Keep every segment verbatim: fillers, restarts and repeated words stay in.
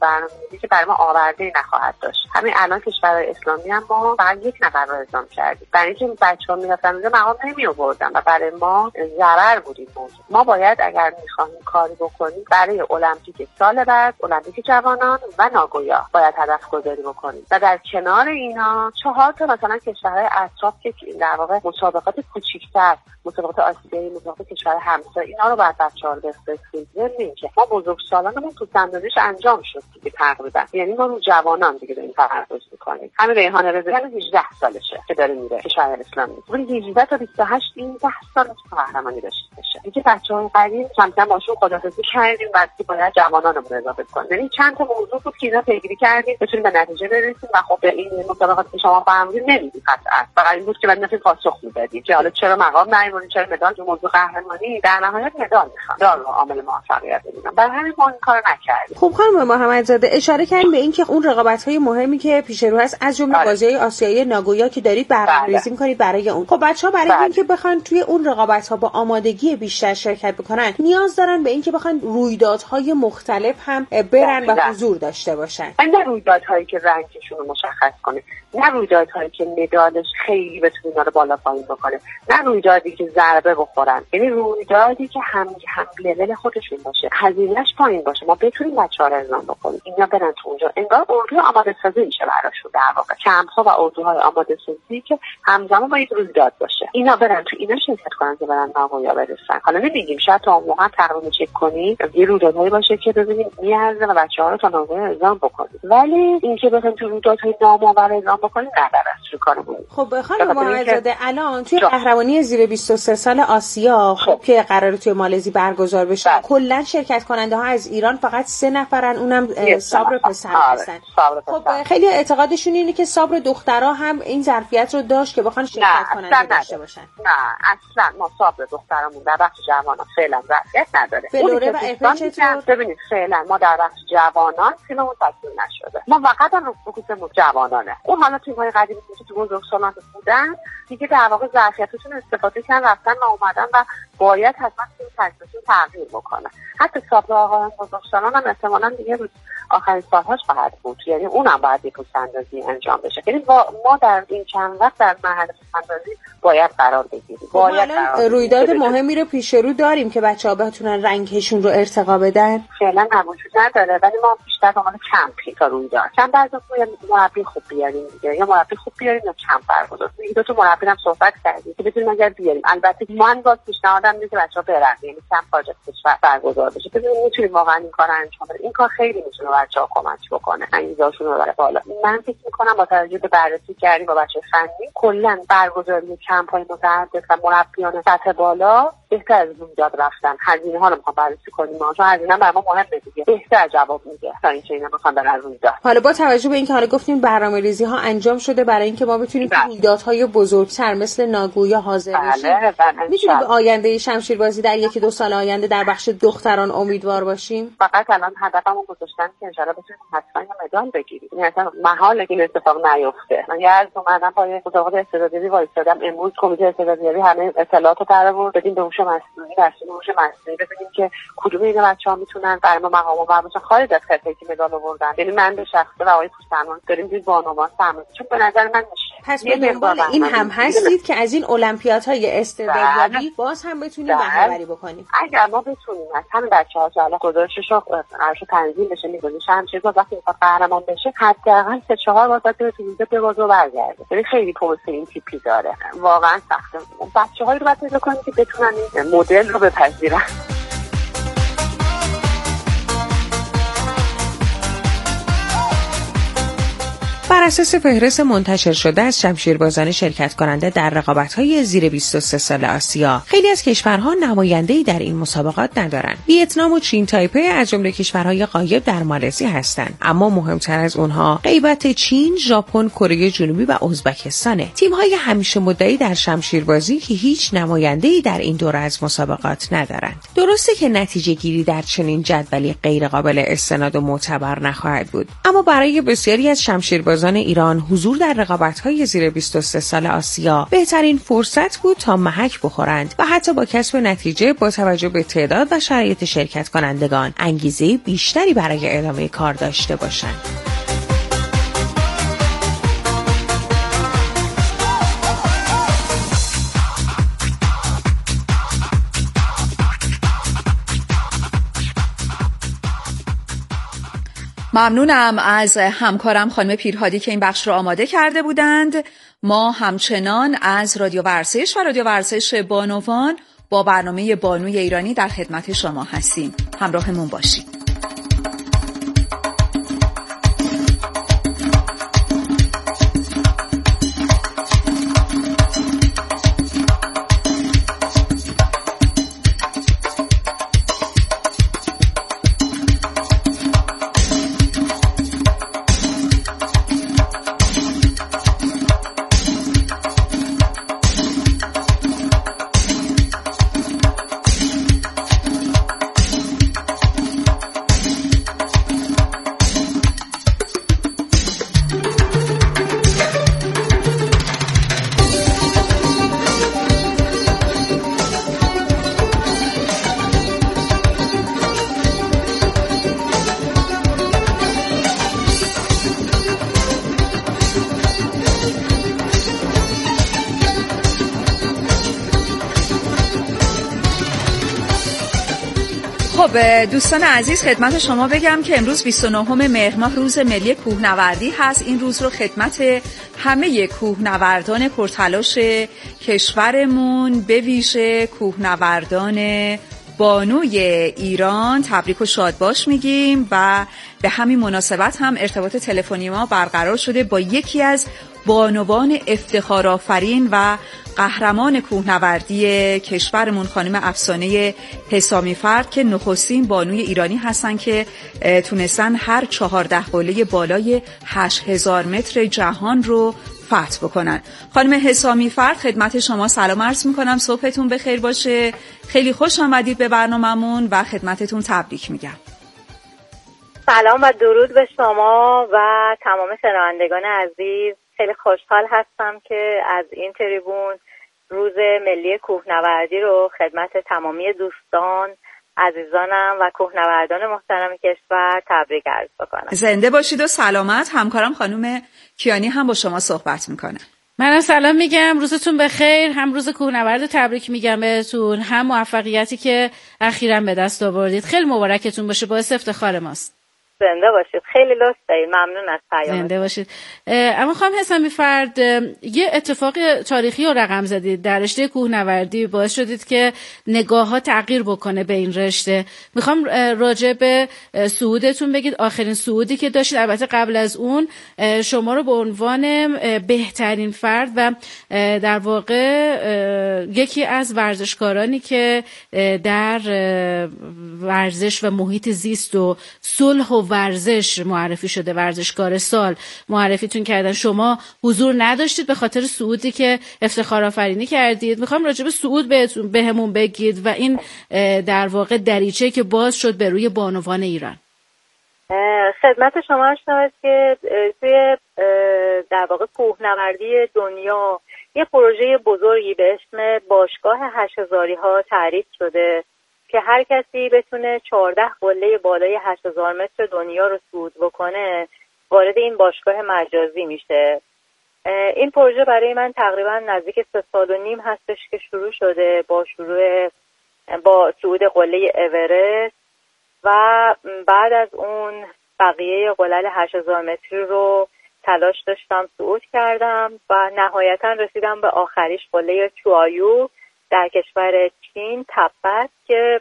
برنامه‌ریزی که برای ما آورده‌ای نخواهد داشت. همین الان کشورهای اسلامی هم ما فقط یک نفر رو اعزام کردیم، برای اینکه بچه‌ها می‌رفتن اونجا مقام نمی‌آوردن و برای ما ضرر بود این موضوع. ما باید اگر می‌خوایم کاری بکنیم برای المپیک سال بعد، المپیک جوانان و ناگویا باید هدف گذاری بکنیم و در کنار اینا چهار تا مثلا کشورهای اطراف که در واقع مسابقات کوچیک‌تر، مسابقات آسیایی، مسابقات کشور همسایه، اینا رو باید بچه‌ها رو بفرستیم. یعنی که ما بزرگسالانمون تو سندازش انجام شد دیگه تقریبا، یعنی ما رو جوانان دیگه داریم تمرکز می‌کنیم. همین ریحانه رضایی هجده سالشه که داره میره کشور اسلامی، ولی هجده تا بیست و هشت این ده سال قهرمانی داشته باشه. اینکه بچه‌های قدیم کمتر باشون خدافظی کردیم و دیگه باید جوانانمون رو اضافه کنیم. یعنی چند تا موضوع بود که اینا پیگیری کردیم بتونیم به نتیجه برسیم و خب به این مسابقات که شما فرمودید نمیدید قطعا. فقط این بود که بعد نفی پاسخ میدادید که حالا چرا مقام نیوردید، چرا مدال، جو موضوع قهرمانی در نهایت مدال میخواد. دار عامل موفقیت ببینم. برای همین ما این کارو نکردیم. خب خانم محمدزاده اشاره کردین به اینکه اون رقابت‌های مهمی که پیش رو هست از جمله بازی‌های آسیایی ناگویا که دارید برنامه‌ریزی می‌کنید برای اون. خب بچه‌ها برای بله. اینکه بخوان توی اون رقابت‌ها با آمادگی بیشتر شرکت بکنن نیاز دارن به اینکه بخوان رویدادهای مختلف هم برن و حضور داشته باشن. نه رویدادهایی که رنگشون رو مشخص کنه، نه رویدادهایی که مدالش خیلی بتونه اینا رو بالا پایین بکنه، نه رویدادی که ضربه بخورن، یعنی رویدادی که هم هم لول خودشون باشه، هزینه‌اش پایین باشه، ما بتونیم بچه‌ها رو اعزام بکنیم. اینا برن تو اونجا انگار اردوی آماده سازی میشه براشون، در واقع کمپ‌ها و اردوهای آماده سازی که همزمان با یک رویداد باشه. اینا برن تو اینا شرکت کنن که برن ناگویا برسن. حالا نمیگیم شاید تا اون موقع تقریبا چک کنیم یه رویدادهایی باشه که ببینیم میارزه و بچه‌ها رو تا ناگویا اعزام بکنیم، ولی اینکه بخوایم تو رویدادهای نامآور اعزام بکنیم نه درست کارمون. خب خانم محمدزاده الان توی قهرمانی زیر بیست و سه سال آسیا خب که قراره توی مالزی برگزار بشه کلا شرکت کننده ها از ایران فقط سه نفرن، اونم صبر پسر هستن. خب خیلی اعتقادشون اینه که صبر دخترها هم این ظرفیت رو داشت که بخوان شرکت کننده داشته باشن. نه اصلا ما صبر دخترامون در بخش جوانان فعلا ظرفیت نداره. فلوره و اف چطور؟ ببینید فعلا ما در بخش جوانان تیممون تکمیل نشده. ما فقط هم فوکوسمون جوانانه. اون حالا تیم‌های قدیمی که تو بزرگسالان بودن دیگه در واقع ظرفیتشون استفاده کردن رفتن و اومدن و باید حتما تیم تکمیلشون تغییر بکنه. حتی صبر آقایان بزرگسالان هم احتمالاً دیگه روز آخرین سالهاش خواهد بود، یعنی اونم باید یک پس‌اندازی انجام بشه. یعنی ما در این چند وقت در مرحله پس‌اندازی باید قرار بگیریم. باید رویداد مهمی رو پیش رو داریم که بچه‌ها بتونن رنگشون رو ارتقا بدن. فعلا وجود نداره ولی ما بیشتر دنبال کمپی تا رویداد. چند از اون مربی خوب بیاریم دیگه، یا مربی خوب بیاریم یا کمپ برگزار. این دو تا مربی هم صحبت کردیم که بتونیم اگر بیاریم. البته من باز پیشنهادم اینه که بچه‌ها برن، یعنی کمپ پروژه کشور برگزار بشه. ببینیم میتونیم واقعا این کارو انجام بدیم. این کار خیلی میتونه بچه‌ها کمک بکنه، انگیزه‌شون رو ببره بالا. من فکر می‌کنم با توجه به بررسی کردیم با بچه‌های فنی کلاً برگزاری کمپ‌های متعدد و مربیان سطح بالا بهتر از رویداد رفتن. هزینه ها رو می‌خوام بررسی کنیم، چون هزینه برای ما مهمه دیگه. بهتر جواب میده تا اینکه اینا بخوام برن رویداد. حالا با توجه به اینکه حالا گفتیم برنامه‌ریزی‌ها انجام شده برای اینکه ما بتونیم رویدادهای بزرگتر مثل ناگویا حاضر بشیم، می‌تونیم به آینده شمشیربازی در یکی دو سال آینده در بخش دختران امیدوار باشیم. فقط الان هدفمون گذاشتن که ان شاءالله بتونیم حتما یه مدال بگیریم. یعنی اصلا محاله که این اتفاق نیفته. من یه اومدم پای مسابقات استعدادیابی وایسادم، امروز کمیته استعدادیابی همه اطلاعات رو درآورد بدیم به هوش مصنوعی، در هوش مصنوعی ببینیم که کدوم این بچه‌ها میتونن برای ما مقام و باشن خارج از کسایی که مدال آوردن. یعنی من به شخصه و آقای پوسترمان داریم دید بانوان سرمایه، چون به نظر من میشه. پس به دنبال این هم هستید که از این المپیادهای استعدادیابی باز هم بتونیم بهره‌وری بکنیم. اگر ما بتونیم از همین بچه‌ها که الان گزارشش رو قرارش تنظیم بشه می‌کنیم شمشیرباز وقتی می‌خواد قهرمان بشه حداقل سه چهار بار باید تو روزه به بازو برگرده. یعنی خیلی پروسه این تیپی داره. واقعا سخته. بچه‌هایی رو باید پیدا کنیم که بتونن این مدل رو بپذیرن. بر اساس فهرست منتشر شده از شمشیربازان شرکت کننده در رقابت‌های زیر بیست و سه سال آسیا، خیلی از کشورها نماینده‌ای در این مسابقات ندارند. ویتنام و چین تایپی از جمله کشورهای غایب در مالزی هستند، اما مهمتر از اونها غیبت چین، ژاپن، کره جنوبی و ازبکستانه. تیم‌های همیشه مدعی در شمشیربازی که هیچ نماینده‌ای در این دوره از مسابقات ندارند. درسته که نتیجه گیری در چنین جدولی غیر قابل استناد و معتبر نخواهد بود، اما برای بسیاری از شمشیربازان بانوان ایران حضور در رقابت‌های زیر بیست و سه سال آسیا بهترین فرصت بود تا محک بخورند و حتی با کسب نتیجه با توجه به تعداد و شرایط شرکت کنندگان انگیزه بیشتری برای ادامه کار داشته باشند. ممنونم از همکارم خانم پیرهادی که این بخش رو آماده کرده بودند. ما همچنان از رادیو ورزش و رادیو ورزش بانوان با برنامه بانوی ایرانی در خدمت شما هستیم. همراهمون باشید. خب دوستان عزیز، خدمت شما بگم که امروز بیست و نهم مهر ماه روز ملی کوهنوردی هست. این روز رو خدمت همه کوهنوردان پرتلاش کشورمون به ویژه کوهنوردان بانوی ایران تبریک و شادباش میگیم و به همین مناسبت هم ارتباط تلفنی ما برقرار شده با یکی از بانوان افتخارآفرین و قهرمان کوهنوردی کشورمون، خانم افسانه حسامی فرد که نخستین بانوی ایرانی هستن که تونستن هر چهارده قله بالای هشت هزار متر جهان رو فتح بکنن. خانم حسامی فرد، خدمت شما سلام عرض میکنم، صبحتون بخیر باشه. خیلی خوش آمدید به برنامه‌مون و خدمتتون تبریک میگم. سلام و درود به شما و تمام شنوندگان عزیز. خیلی خوشحال هستم که از این تریبون روز ملی کوهنوردی رو خدمت تمامی دوستان، عزیزانم و کوهنوردان محترم کشور تبریک عرض بکنم. زنده باشید و سلامت. همکارم خانم کیانی هم با شما صحبت میکنه. منم سلام میگم، روزتون بخیر. هم روز کوهنورد تبریک میگم بهتون، هم موفقیتی که اخیراً به دست آوردید خیلی مبارکتون باشه، باعث افتخار ماست. زنده باشید، خیلی لطف دارید، ممنون از پیامتون. زنده باشید. اما خانم حسامی فرد، یه اتفاق تاریخی رو رقم زدید در رشته کوهنوردی، باعث شدید که نگاه ها تغییر بکنه به این رشته. میخوام راجع به صعودتون بگید، آخرین صعودی که داشتید. البته قبل از اون شما رو به عنوان بهترین فرد و در واقع یکی از ورزشکارانی که در ورزش و محیط زیست و صلح و ورزش معرفی شده، ورزشکار سال معرفیتون کردن. شما حضور نداشتید به خاطر صعودی که افتخار آفرینی کردید. میخوام راجع به صعود بهتون بهمون بگید و این در واقع دریچه که باز شد به روی بانوان ایران. خدمت شما هستم که توی در واقع کوهنوردی دنیا یه پروژه بزرگی به اسم باشگاه هشت هزاری ها تعریف شده که هر کسی بتونه چهارده قله بالای هشت هزار متر دنیا رو صعود بکنه وارد این باشگاه مجازی میشه. این پروژه برای من تقریبا نزدیک سه سال و نیم هستش که شروع شده با شروع با صعود قله اورست و بعد از اون بقیه قلل هشت هزار متری رو تلاش داشتم صعود کردم و نهایتا رسیدم به آخریش قله چوایو در کشور چین تبت که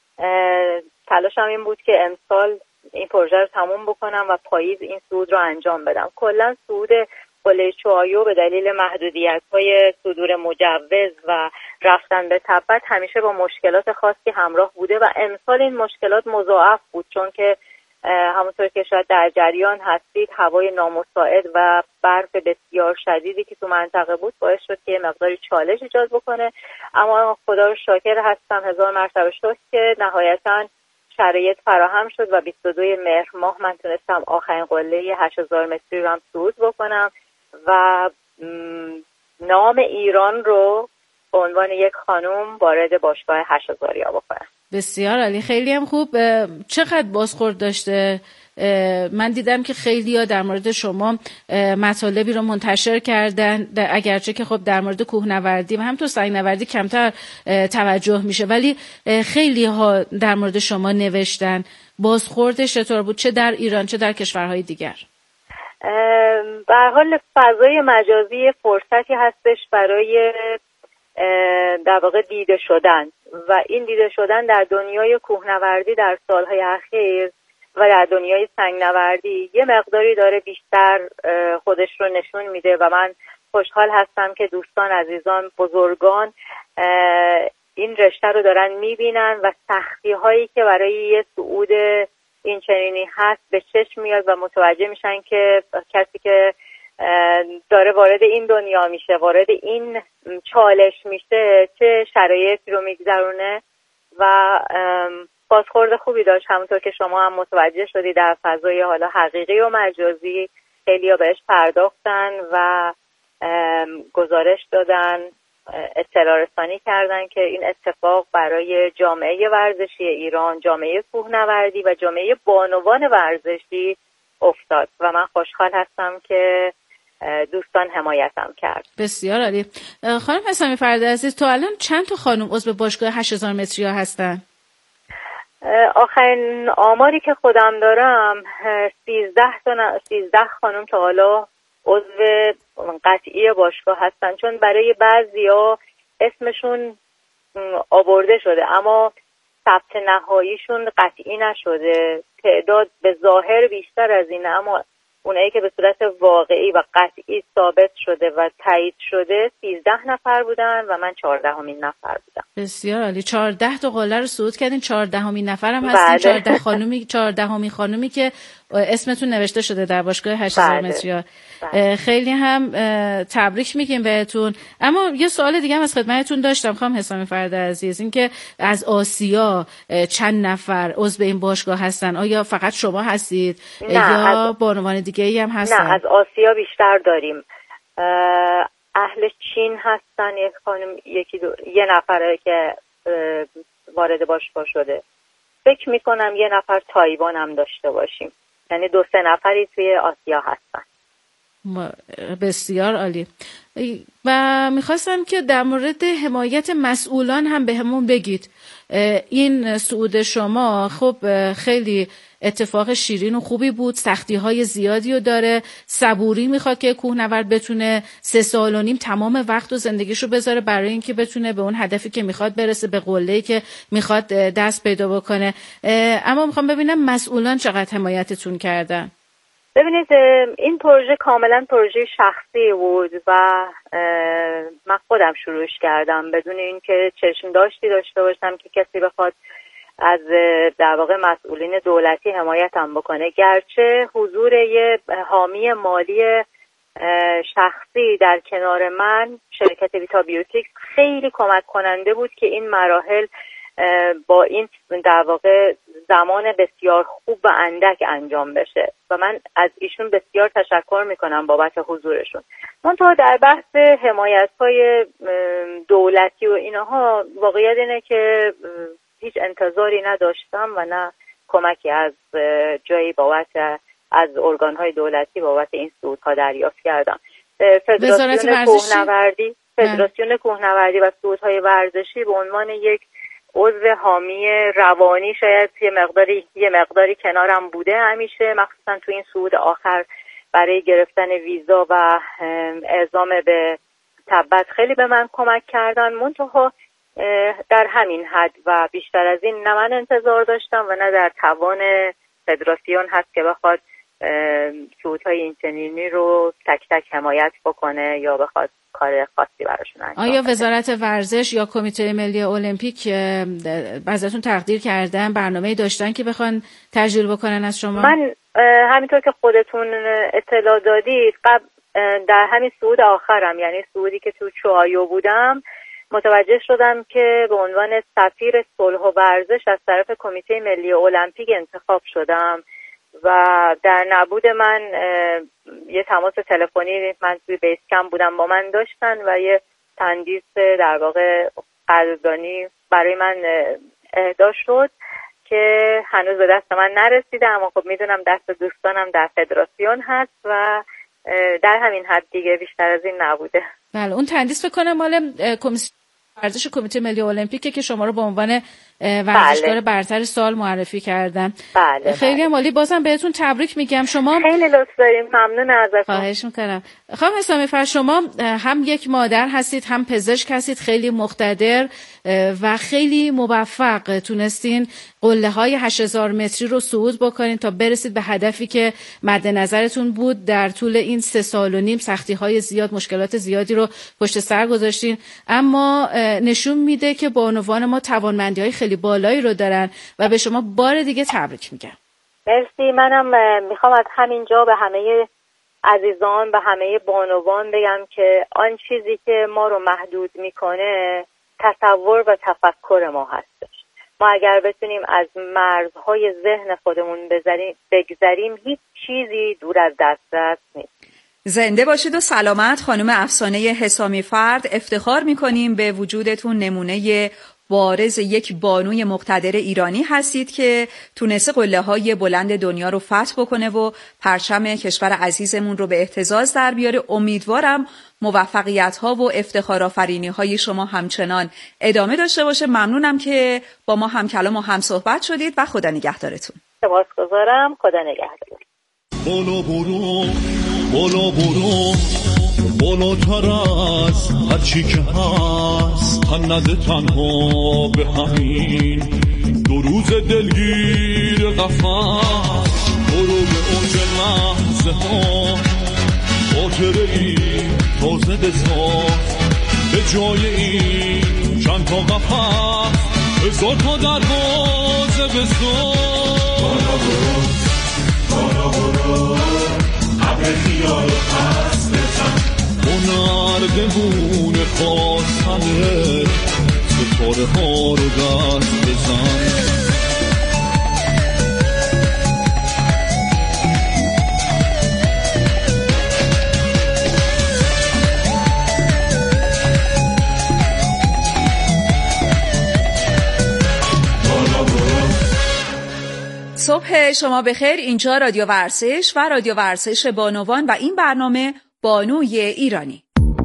تلاشم این بود که امسال این پروژه رو تموم بکنم و پاییز این صعود رو انجام بدم. کلا صعود قله چوایو به دلیل محدودیت‌های صدور مجوز و رفتن به تبت همیشه با مشکلات خاصی همراه بوده و امسال این مشکلات مضاعف بود، چون که همونطور که شاید در جریان هستید هوای نامساعد و برف بسیار شدیدی که تو منطقه بود باعث شد که مقداری چالش ایجاد بکنه، اما خدا رو شاکر هستم هزار مرتبه شکر که نهایتاً شرایط فراهم شد و بیست و دوم مهر ماه من تونستم آخرین قله هشت هزار متری رو هم صعود بکنم و نام ایران رو به عنوان یک خانم وارد باشگاه هشت هزاریا بکنم. بسیار عالی، خیلی هم خوب. چقدر بازخورد داشته؟ من دیدم که خیلی ها در مورد شما مطالبی رو منتشر کردن، اگرچه که خب در مورد کوهنوردی و همینطور سنگنوردی کمتر توجه میشه، ولی خیلی ها در مورد شما نوشتن. بازخوردش چطور بود، چه در ایران چه در کشورهای دیگر؟ به هر حال فضای مجازی فرصتی هستش برای در واقع دیده شدن و این دیده شدن در دنیای کوهنوردی در سالهای اخیر و در دنیای سنگنوردی یه مقداری داره بیشتر خودش رو نشون میده و من خوشحال هستم که دوستان عزیزان بزرگان این رشته رو دارن میبینن و سختی هایی که برای یه صعود این چنینی هست به چشم میاد و متوجه میشن که کسی که داره وارد این دنیا میشه، وارد این چالش میشه، چه شرایطی رو میگذرونه و بازخورد خوبی داشت. همونطور که شما هم متوجه شدی در فضای حالا حقیقی و مجازی خیلی ها بهش پرداختن و گزارش دادن، اطلاع رسانی کردن که این اتفاق برای جامعه ورزشی ایران، جامعه کوهنوردی و جامعه بانوان ورزشی افتاد و من خوشحال هستم که دوستان حمایتم کرد. بسیار عالی. خانم حسامی فرد عزیز، تو الان چند تا خانم عضو باشگاه هشت هزار متری ها هستن؟ آخرین آماری که خودم دارم سیزده تا سیزده خانم تا حالا عضو قطعی باشگاه هستن، چون برای بعضیا اسمشون آورده شده اما ثبت نهاییشون قطعی نشده. تعداد به ظاهر بیشتر از اینه اما اونایی که به صورت واقعی و قطعی ثابت شده و تایید شده سیزده نفر بودن و من چهاردهمین نفر بودم. بسیار عالی. چهارده تا قله رو صعود کردین، چهاردهمین نفرم هستین. چهارده خانومی چهاردهمین خانومی که اسمتون نوشته شده در باشگاه هشت هزار متری. خیلی هم تبریک میگیم بهتون. اما یه سوال دیگه هم از خدمتتون داشتم خانم حسامی فرد عزیز، این که از آسیا چند نفر عضو این باشگاه هستن؟ آیا فقط شما هستید یا بانوان دیگه ای هم هستن؟ نه، از آسیا بیشتر داریم. اهل چین هستن، یک خانم، یکی دو، یه نفره که وارد باشگاه شده. فکر میکنم یه نفر تایوان هم داشته باشیم، یعنی دو سه نفری توی آسیا هستن. بسیار عالی. و میخواستم که در مورد حمایت مسئولان هم به همون بگید. این صعود شما خب خیلی اتفاق شیرین و خوبی بود، سختی های زیادی رو داره، صبوری میخواد که کوهنورد بتونه سه سال و نیم تمام وقت و زندگیشو بذاره برای اینکه بتونه به اون هدفی که میخواد برسه، به قله‌ای که میخواد دست پیدا بکنه. اما میخوام ببینم مسئولان چقدر حمایتتون کردن. ببینید این پروژه کاملا پروژه شخصی بود و من خودم شروعش کردم بدون اینکه چشم داشتی داشته باشم که کسی بخواد از در واقع مسئولین دولتی حمایتم بکنه. گرچه حضور یه حامی مالی شخصی در کنار من، شرکت ویتا بیوتیکس، خیلی کمک کننده بود که این مراحل با این در واقع زمان بسیار خوب و اندک انجام بشه و من از ایشون بسیار تشکر میکنم بابت حضورشون. منتها در بحث حمایت‌های دولتی و اینها واقعیت اینه که هیچ انتظاری نداشتم و نه کمکی از جایی بابت از ارگان‌های دولتی بابت این صعودها دریافت کردم. فدراسیون کوهنوردی فدراسیون کوهنوردی و صعودهای ورزشی به عنوان یک عضو حامی روانی شاید یه مقداری یه مقداری کنارم بوده همیشه، مخصوصا تو این صعود آخر برای گرفتن ویزا و اعزام به تبت خیلی به من کمک کردن. منتها در همین حد و بیشتر از این نه من انتظار داشتم و نه در توان فدراسیون هست که بخواد صعودهای اینچنینی رو تک تک حمایت بکنه یا بخواد کار خاصی براشون انجام آیا بده. وزارت ورزش یا کمیته ملی المپیک ازتون تقدیر کردن، برنامه‌ای داشتن که بخوان تشجیع بکنن از شما؟ من همینطور که خودتون اطلاع دادید قبل در همین صعود آخرم، یعنی صعودی که تو چوآیو بودم، متوجه شدم که به عنوان سفیر صلح و ورزش از طرف کمیته ملی المپیک انتخاب شدم و در نبود من یه تماس تلفنی من توی بیس کمپ بودم با من داشتن و یه تندیس در واقع قدردانی برای من اهدا شد که هنوز به دست من نرسیده، اما خب میدونم دست دوستانم در فدراسیون هست و در همین حد دیگه، بیشتر از این نبوده. بله، اون تندیس فکر کنم مال کمیسیون ورزش کمیته ملی المپیکه که شما رو به عنوان ورزشکار بله. برتر سال معرفی کردن. بله. خیلی عالی. بازم بهتون تبریک میگم. شما خیلی لطف داریم. ممنون ازتون. خواهش میکنم. خانم اسلامی فر، شما هم یک مادر هستید، هم پزشک هستید، خیلی مقتدر و خیلی موفق تونستین قله های هشت هزار متری رو صعود بکنین تا برسید به هدفی که مد نظرتون بود. در طول این سه سال و نیم سختی های زیاد، مشکلات زیادی رو پشت سر گذاشتین، اما نشون میده که بانوان ما توانمندی های خیلی بالایی رو دارن و به شما بار دیگه تبریک میگم. مرسی. منم میخوام از همینجا به همه عزیزان، به همه بانوان بگم که آن چیزی که ما رو محدود میکنه تصور و تفکر ما هستش. ما اگر بتونیم از مرزهای ذهن خودمون بگذریم، هیچ چیزی دور از دسترس نیست. زنده باشید و سلامت. خانم افسانه حسامی فرد، افتخار میکنیم به وجودتون. نمونه بارز یک بانوی مقتدر ایرانی هستید که تونسته قله‌های بلند دنیا رو فتح بکنه و پرچم کشور عزیزمون رو به اهتزاز در بیاره. امیدوارم موفقیت‌ها و افتخارآفرینی‌های شما همچنان ادامه داشته باشه. ممنونم که با ما هم کلام و هم صحبت شدید و خدا نگهدارتون. سپاسگزارم. خدا نگهدار. بالا برو بالا برو بالاتر از هر چی که هست، تن نده تنها به همین دو روز دلگیر قفص. برو به اوج لحظه ها، خاطره ای تازه بساز، به جای این چند تا قفص هزار تا دروازه بساز. بالا برو بالا برو ابر خیال و پس بزن، هنر بمون خواستنه، ستاره ها رو دست بزن. صبح شما بخیر. اینجا رادیو ورزش و رادیو ورزش بانوان و این برنامه بانوی ایرانی.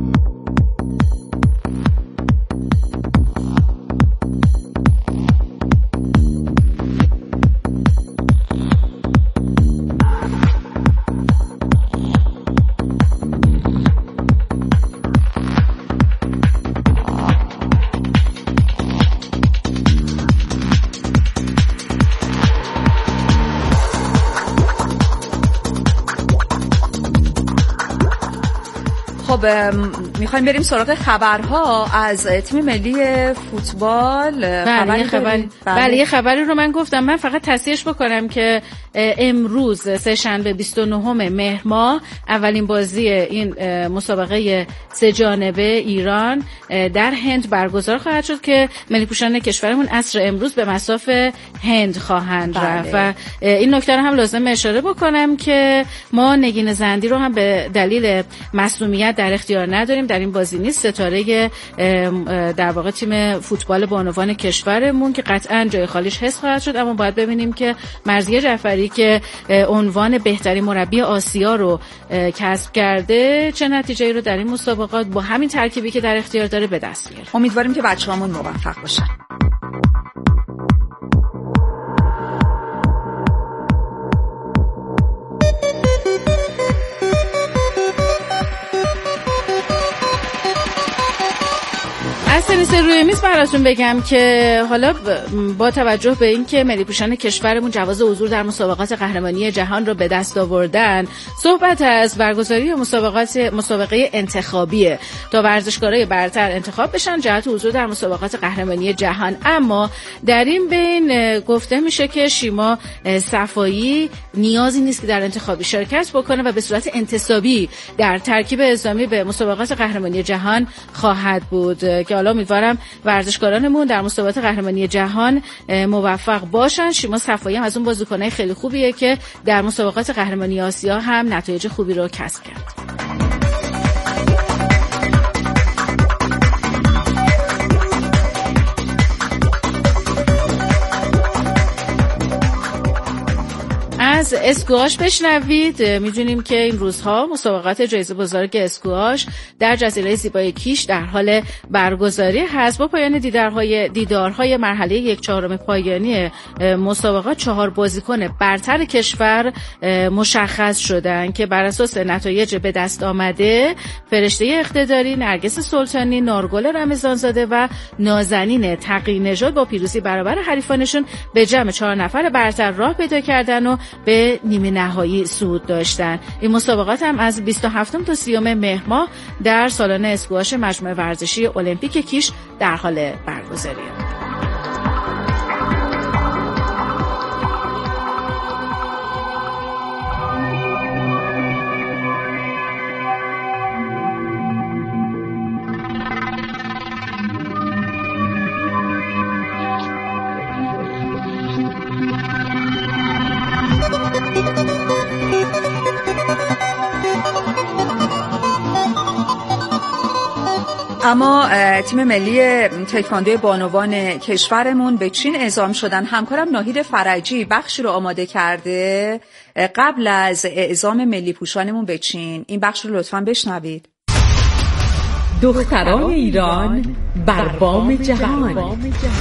خب میخوایم بریم سراغ خبرها از تیم ملی فوتبال. بله یه خبر بله یه خبری رو من گفتم. من فقط تصحیحش بکنم که امروز سه شنبه بیست و نهم مهر ماه اولین بازی این مسابقه سه جانبه ایران در هند برگزار خواهد شد که ملی پوشان کشورمون عصر امروز به مصاف هند خواهند رفت. و این نکته رو هم لازم اشاره بکنم که ما نگین زندی رو هم به دلیل مصونیت در اختیار نداریم، در این بازی نیست. ستاره در واقع تیم فوتبال بانوان کشورمون که قطعا جای خالیش حس خواهد شد، اما باید ببینیم که مرضیه جعفری که عنوان بهترین مربی آسیا رو کسب کرده چه نتیجه‌ای رو در این مسابقات با همین ترکیبی که در اختیار داره به دست میاره. امیدواریم که بچه‌هامون موفق باشن. از تنیس روی میز براتون بگم که حالا با توجه به این که ملی پوشان کشورمون جواز حضور در مسابقات قهرمانی جهان رو به دست آوردن، صحبت از برگزاری مسابقات مسابقه انتخابیه تا ورزشکارای برتر انتخاب بشن جهت حضور در مسابقات قهرمانی جهان. اما در این بین گفته میشه که شیما صفایی نیازی نیست که در انتخابی شرکت بکنه و به صورت انتصابی در ترکیب اعزامی به مسابقات قهرمانی جهان خواهد بود که حالا امیدوارم امیدوارم ورزشکارانمون در مسابقات قهرمانی جهان موفق باشن. شیما صفایی هم از اون بازیکنای خیلی خوبیه که در مسابقات قهرمانی آسیا هم نتایج خوبی رو کسب کرد. از اسکواش بشنوید. میدونیم که این روزها مسابقات جایزه بزرگ اسکواش در جزیره زیبای کیش در حال برگزاری هست. با پایان دیدارهای دیدارهای مرحله یک چهارم پایانی مسابقات چهار بازیکن برتر کشور مشخص شدند که بر اساس نتایج به دست آمده فرشته اقتداری، نرگس سلطانی، نارگل رمضانزاده و نازنین تقی نژاد با پیروزی برابر حریفانشون به جمع چهار نفر برتر راه پیدا کردن و به نیمه نهایی صعود داشتن. این مسابقات هم از بیست و هفتم تا سیوم مهر ماه در سالن اسکواش مجمع ورزشی المپیک کیش در حال برگزاریه. اما تیم ملی تکواندو بانوان کشورمون به چین اعزام شدن. همکارم ناهید فرجی بخشی رو آماده کرده قبل از اعزام ملی پوشانمون به چین. این بخش رو لطفاً بشنوید. دختران ایران بر بام جهان.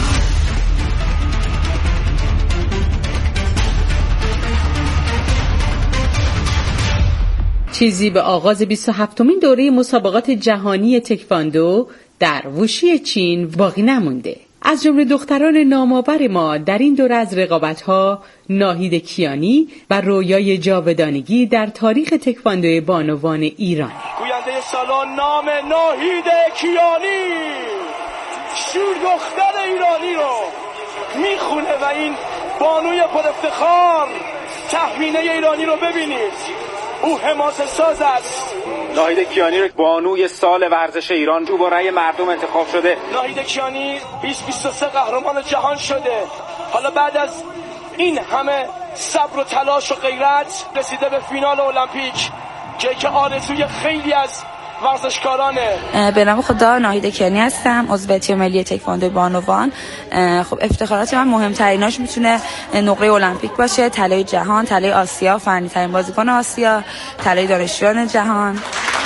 چیزی به آغاز بیست و هفتمین دوره مسابقات جهانی تکواندو در ووشی چین باقی نمونده. از جمله دختران نامآور ما در این دوره از رقابت‌ها ناهید کیانی و رویای جاودانگی در تاریخ تکواندو بانوان ایران. گوینده سالن نام ناهید کیانی، شور دختر ایرانی رو میخونه و این بانوی پر افتخار تهمینه ایرانی رو ببینید. او حماسه ساز است. ناهید کیانی رو بانوی سال ورزش ایران جو با رأی مردم انتخاب شده. ناهید کیانی بیست بیست و سه قهرمان جهان شده. حالا بعد از این همه صبر و تلاش و غیرت رسیده به فینال المپیک که که آرزوی خیلی از ورزشکارانه. به نام خدا ناهید کیانی هستم، عضو تیم ملی تکواندو بانوان. خب افتخارات من مهمتریناش میتونه نقره المپیک باشه، طلای جهان، طلای آسیا، فنی ترین بازیکن آسیا، طلای دانشجویان جهان.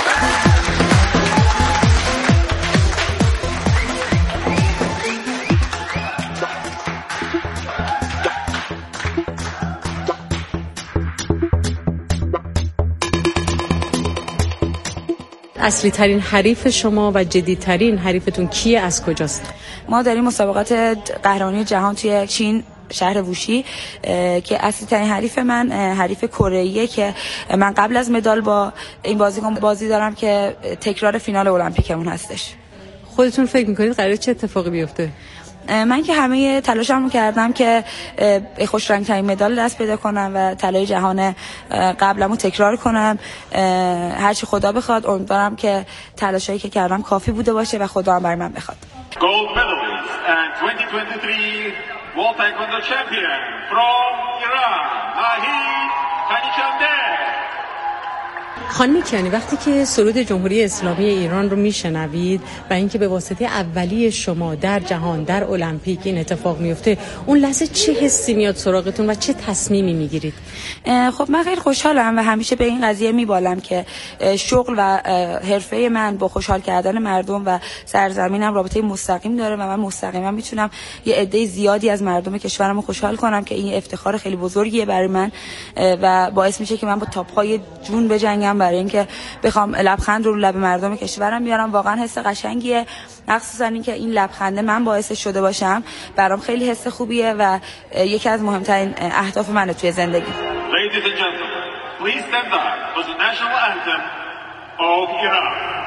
اصلی ترین حریف شما و جدیدترین حریفتون کیه، از کجاست؟ ما داریم مسابقات قهرمانی جهان توی چین شهر ووشی که اصلی ترین حریف من حریف کره‌ایه که من قبل از مدال با این بازیکن بازی دارم که تکرار فینال المپیکمون هستش. خودتون فکر می‌کنید قراره چه اتفاقی بیفته؟ من که همه تلاشمو کردم که خوش رنگ ترین مدال دست پیدا کنم و طلای جهان قبلمو تکرار کنم. هرچی خدا بخواد امیدوارم که تلاشایی که کردم کافی بوده باشه و خدا هم برای من بخواد. Gold medalist and twenty twenty-three World Taekwondo Champion from Iran, Nahid Kanichande. خانم کیانی، وقتی که سرود جمهوری اسلامی ایران رو میشنوید و اینکه به واسطه اولی شما در جهان در المپیک این اتفاق میفته، اون لحظه چه حسی میاد سراغتون و چه تصمیمی میگیرید؟ خب من خیلی خوشحالم و همیشه به این قضیه میبالم که شغل و حرفه من با خوشحال کردن مردم و سرزمینم رابطه مستقیم داره و من مستقیما میتونم یه عده زیادی از مردم کشورم رو خوشحال کنم که این افتخار خیلی بزرگیه برای من و باعث میشه که من با تاپ‌های جون بجنگم برای اینکه بخوام لبخند رو لب مردم کشورم بیارم. واقعا حس قشنگیه، مخصوصا اینکه این لبخنده من باعث شده باشم، برام خیلی حس خوبیه و یکی از مهمترین اهداف منه توی زندگی. Ladies and gentlemen, please stand up for the national anthem of Iran.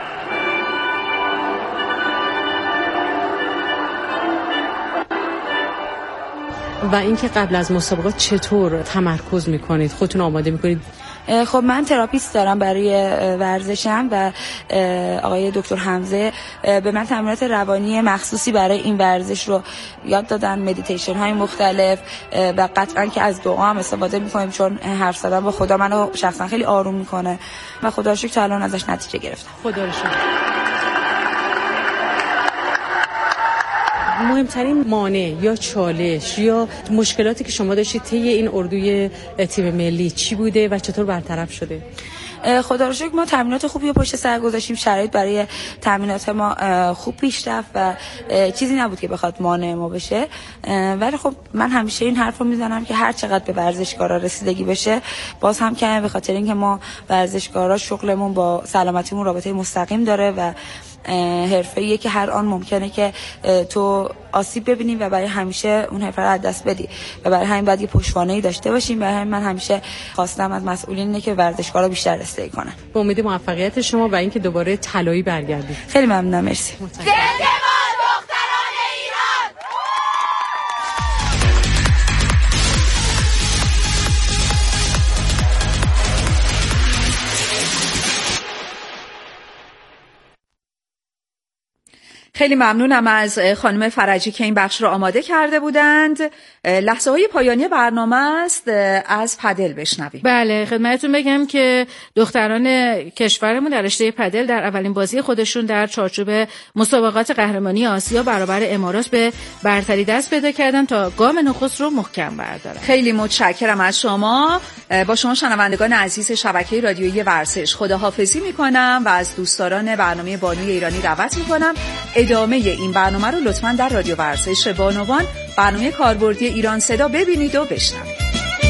و اینکه قبل از مسابقات چطور تمرکز میکنید، خودتون آماده میکنید خب من تراپیست دارم برای ورزشم و آقای دکتر حمزه به من تمرینات روانی مخصوصی برای این ورزش رو یاد دادن، مدیتیشن های مختلف و قطعا که از دعا هم استفاده میکنیم چون حرف زدن با خدا منو شخصا خیلی آروم میکنه و خدا رو شکر تا الان ازش نتیجه گرفتم. خدا رو شکر. مهمترین مانع یا چالش یا مشکلاتی که شما داشتید طی این اردوی تیم ملی چی بوده و چطور برطرف شده؟ خدا رو شکر ما تمرینات خوبی رو پشت سر گذاشتیم، شرایط برای تمرینات ما خوب پیش رفت و چیزی نبود که بخواد مانع ما بشه. ولی خب من همیشه این حرف رو میزنم که هر چقدر به ورزشکارا رسیدگی بشه باز هم کمه، به خاطر اینکه ما ورزشکارا شغلمون با سلامتیمون رابطه مستقیم داره و حرفه‌ایه که هر آن ممکنه که تو آسیب ببینی و برای همیشه اون حرفه رو از دست بدی و برای همین باید یه پشتوانه‌ای داشته باشیم. برای همین من همیشه خواستم از مسئولین اینه که ورزشکارا بیشتر رسیدگی کنن. به امید موفقیت شما و اینکه دوباره طلایی برگردید. خیلی ممنونم. مرسی. خیلی ممنونم از خانم فرجی که این بخش رو آماده کرده بودند. لحظه های پایانی برنامه است، از پدل بشنویم. بله، خدمتتون بگم که دختران کشورمون در رشته پدل در اولین بازی خودشون در چارچوب مسابقات قهرمانی آسیا برابر امارات به برتری دست پیدا کردن تا گام نخست رو محکم بردارن. خیلی متشکرم از شما. با شما شنوندگان عزیز شبکه رادیویی ورزش خداحافظی میکنم و از دوستداران برنامه بانوی ایرانی دعوت میکنم ادامه این برنامه رو لطفاً در رادیو ورزش بانوان برنامه کاربردی ایران صدا ببینید و بشنوید.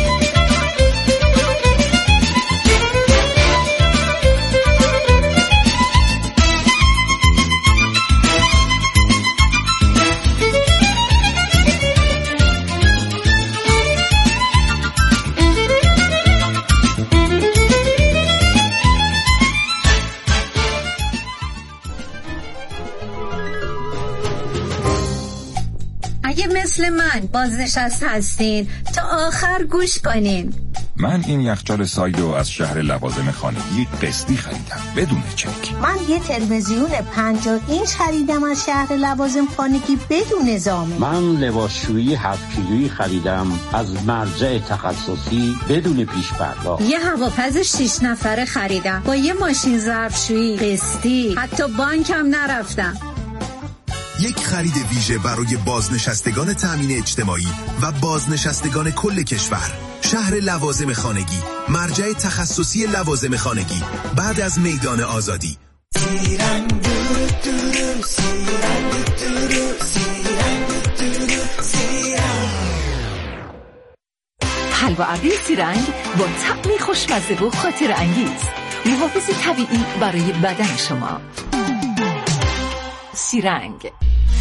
اگه مثل من بازنشسته هستین تا آخر گوش کنین. من این یخچال سایدو از شهر لوازم خانگی قسطی خریدم بدون چک. من یه تلویزیون پنجاه اینچ خریدم از شهر لوازم خانگی بدون زامن. من لباسشویی هفت کیلویی خریدم از مرجع تخصصی بدون پیش پرداخت. یه هواپز شش نفره خریدم با یه ماشین ظرفشویی قسطی، حتی بانکم نرفتم. یک خرید ویژه برای بازنشستگان تامین اجتماعی و بازنشستگان کل کشور. شهر لوازم خانگی، مرجع تخصصی لوازم خانگی بعد از میدان آزادی. حلوا ابری سیرنگ با طعمی خوشمزه و خاطر انگیز، محافظ طبیعی برای بدن شما. سیرنگ.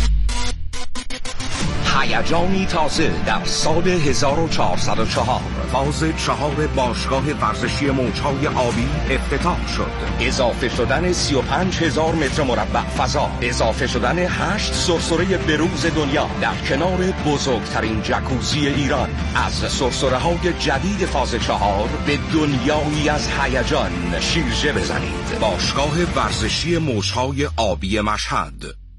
هیجانی تازه در سال هزار و چهارصد و چهار فاز چهار باشگاه ورزشی موجهای آبی افتتاح شد. اضافه شدن سی و پنج هزار متر مربع فضا، اضافه شدن هشت سرسره بروز دنیا در کنار بزرگترین جکوزی ایران. از سرسره های جدید فاز چهار به دنیایی از هیجان شیرجه بزنید. باشگاه ورزشی موجهای آبی مشهد.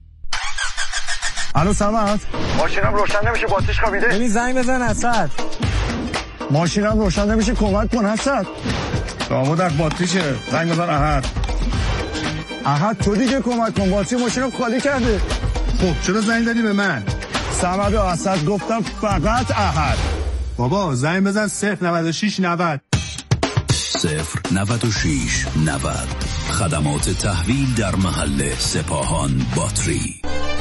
الو سمت، ماشینم روشن نمیشه، باتریش خوابیده. ببین زنگ بزن اسد. ماشینم روشن نمیشه، کمک کن اسد. دامو در باتریشه، زنگ بزن احد. احد تو دیگه کمک کن، باتری ماشینم خالی کرده. خب چرا زنگ دادی به من؟ سمت و اسد گفتم فقط احد. بابا زنگ بزن صفر نود و شش نود. صفر نود و شش نود. خدمات تحویل در محل سپاهان باتری.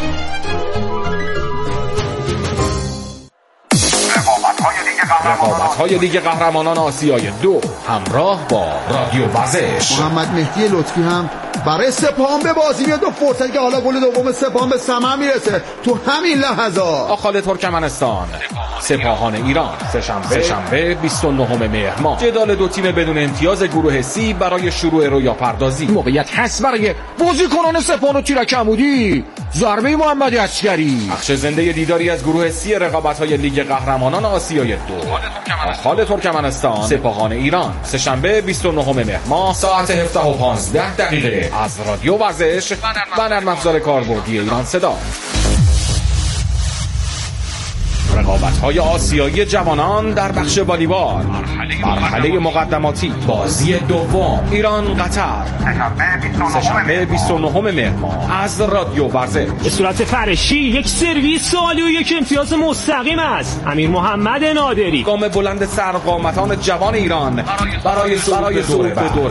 رقابت‌های لیگ قهرمانان آسیای دو همراه با رادیو ورزش. محمد مهدی لطفی هم برای سپاهان به بازی میاد و فرصتی که حالا گل دوم سپاهان به ثمر میرسه تو همین لحظات. آخال ترکمنستان، سپاهان ایران، سه‌شنبه سه‌شنبه بیست و نهم مهر ماه. جدال دو تیم بدون امتیاز گروه سی برای شروع رویاپردازی. موقعیت هست برای بازیکنان سپاهان و تیرک عمودی. ضربه محمدی عسکری. بخش زنده دیداری از گروه سی رقابت‌های لیگ قهرمانان آسیای دو. خال ترکمنستان، سپاهان ایران. سه‌شنبه بیست و نهم مهر ماه ساعت هفده و پانزده دقیقه از رادیو ورزش و نرم افزار کاربردی ایران صدا. رقابت‌های آسیایی جوانان در بخش والیبال، مرحله مقدماتی، بازی دوم، ایران قطر، سه‌شنبه بیست و نهم مهر ماه از رادیو ورزش. به صورت فرشی یک سرویس سوالی و یک امتیاز مستقیم است. امیر محمد نادری، گام بلند سرقامتان جوان ایران برای صعود به دور